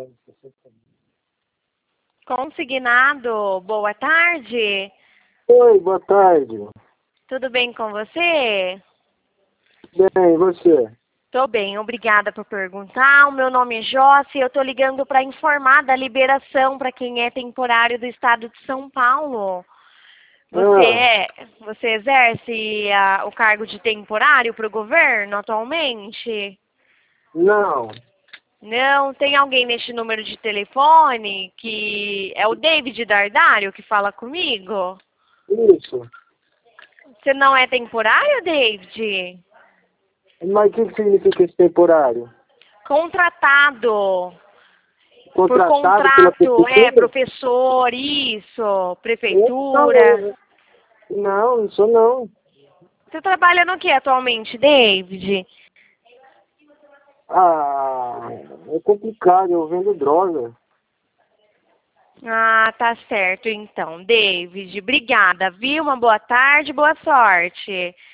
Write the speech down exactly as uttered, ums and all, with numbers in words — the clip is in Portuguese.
Consignado, boa tarde. Oi, boa tarde. Tudo bem com você? Bem, e você? Tô bem, obrigada por perguntar. O meu nome é Josi, eu tô ligando para informar da liberação para quem é temporário do estado de São Paulo. Você Ah, é, você exerce a, o cargo de temporário para o governo atualmente? não. Não, tem alguém neste número de telefone que é o David Dardário que fala comigo? Isso. Você não é temporário, David? Mas o que que significa esse temporário? Contratado. Por Contratado pela contrato, é, prefeitura? professor, isso, Eu não, prefeitura. eu- não, não sou não. Você trabalha no que atualmente, David? Ah, é complicado, eu vendo droga. Ah, tá certo então, David. Obrigada, viu? Uma boa tarde, boa sorte.